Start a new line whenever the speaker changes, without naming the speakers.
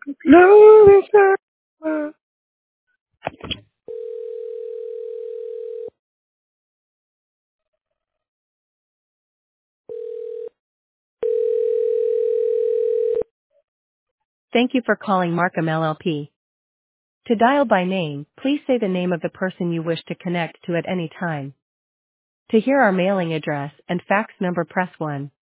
Love is not.
Thank you for calling Markham LLP. To dial by name, please say the name of the person you wish to connect to at any time. To hear our mailing address and fax number, press 1.